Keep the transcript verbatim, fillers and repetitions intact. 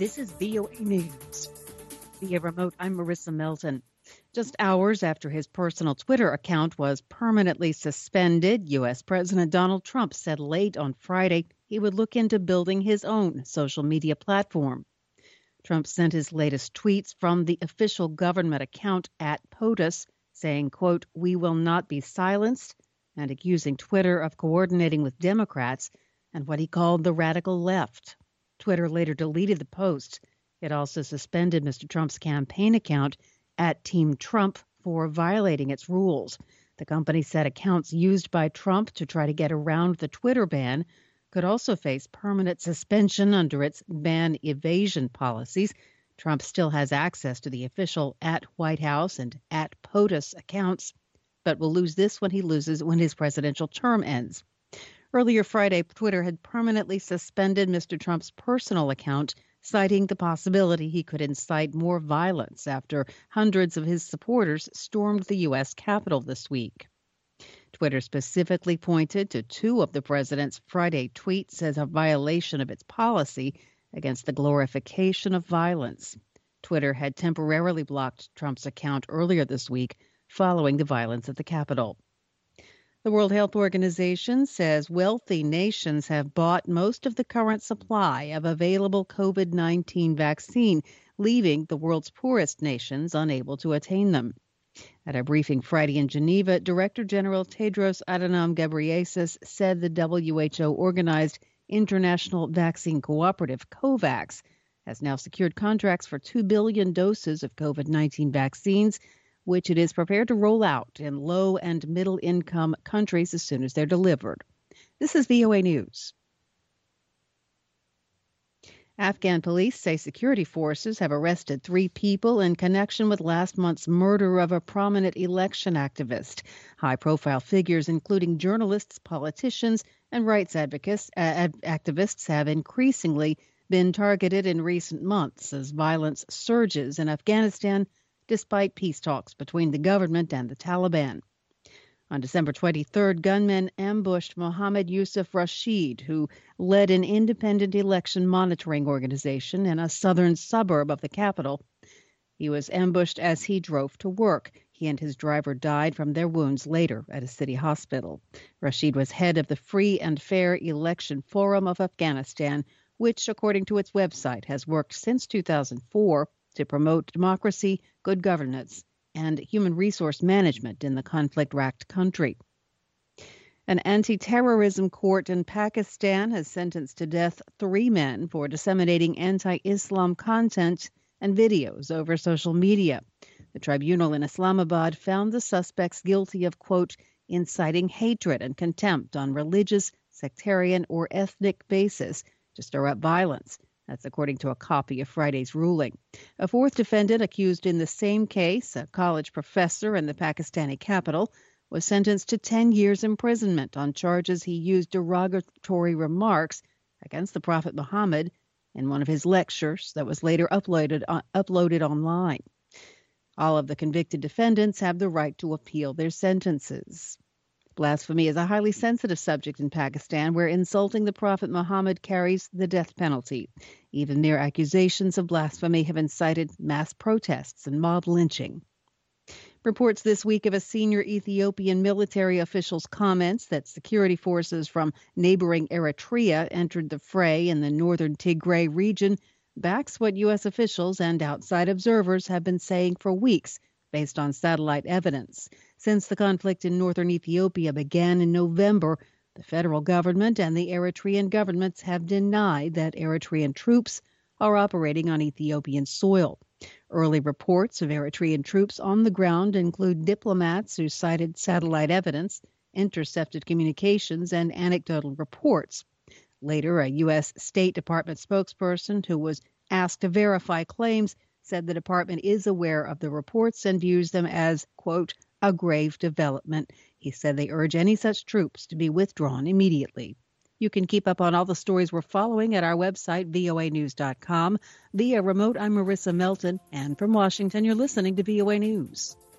This is V O A News. Via remote, I'm Marissa Melton. Just hours after his personal Twitter account was permanently suspended, U S. President Donald Trump said late on Friday he would look into building his own social media platform. Trump sent his latest tweets from the official government account at POTUS, saying, quote, "We will not be silenced," and accusing Twitter of coordinating with Democrats and what he called the radical left. Twitter later deleted the post. It also suspended Mister Trump's campaign account at Team Trump for violating its rules. The company said accounts used by Trump to try to get around the Twitter ban could also face permanent suspension under its ban evasion policies. Trump still has access to the official at White House and at POTUS accounts, but will lose this when he loses when his presidential term ends. Earlier Friday, Twitter had permanently suspended Mister Trump's personal account, citing the possibility he could incite more violence after hundreds of his supporters stormed the U S. Capitol this week. Twitter specifically pointed to two of the president's Friday tweets as a violation of its policy against the glorification of violence. Twitter had temporarily blocked Trump's account earlier this week following the violence at the Capitol. The World Health Organization says wealthy nations have bought most of the current supply of available COVID nineteen vaccine, leaving the world's poorest nations unable to attain them. At a briefing Friday in Geneva, Director General Tedros Adhanom Ghebreyesus said the W H O-organized International Vaccine Cooperative, COVAX, has now secured contracts for two billion doses of COVID nineteen vaccines, which it is prepared to roll out in low- and middle-income countries as soon as they're delivered. This is V O A News. Afghan police say security forces have arrested three people in connection with last month's murder of a prominent election activist. High-profile figures, including journalists, politicians, and rights advocates, uh, activists, have increasingly been targeted in recent months as violence surges in Afghanistan, despite peace talks between the government and the Taliban. On December twenty-third, gunmen ambushed Mohammed Yusuf Rashid, who led an independent election monitoring organization in a southern suburb of the capital. He was ambushed as he drove to work. He and his driver died from their wounds later at a city hospital. Rashid was head of the Free and Fair Election Forum of Afghanistan, which, according to its website, has worked since two thousand four to promote democracy, good governance, and human resource management in the conflict-racked country. An anti-terrorism court in Pakistan has sentenced to death three men for disseminating anti-Islam content and videos over social media. The tribunal in Islamabad found the suspects guilty of, quote, inciting hatred and contempt on religious, sectarian, or ethnic basis to stir up violence. That's according to a copy of Friday's ruling. A fourth defendant accused in the same case, a college professor in the Pakistani capital, was sentenced to ten years imprisonment on charges he used derogatory remarks against the Prophet Muhammad in one of his lectures that was later uploaded, uh, uploaded online. All of the convicted defendants have the right to appeal their sentences. Blasphemy is a highly sensitive subject in Pakistan, where insulting the Prophet Muhammad carries the death penalty. Even mere accusations of blasphemy have incited mass protests and mob lynching. Reports this week of a senior Ethiopian military official's comments that security forces from neighboring Eritrea entered the fray in the northern Tigray region backs what U S officials and outside observers have been saying for weeks, based on satellite evidence. Since the conflict in northern Ethiopia began in November, the federal government and the Eritrean governments have denied that Eritrean troops are operating on Ethiopian soil. Early reports of Eritrean troops on the ground include diplomats who cited satellite evidence, intercepted communications, and anecdotal reports. Later, a U S. State Department spokesperson who was asked to verify claims said the department is aware of the reports and views them as, quote, a grave development. He said they urge any such troops to be withdrawn immediately. You can keep up on all the stories we're following at our website, V O A news dot com. Via remote, I'm Marissa Melton, and from Washington, you're listening to V O A News.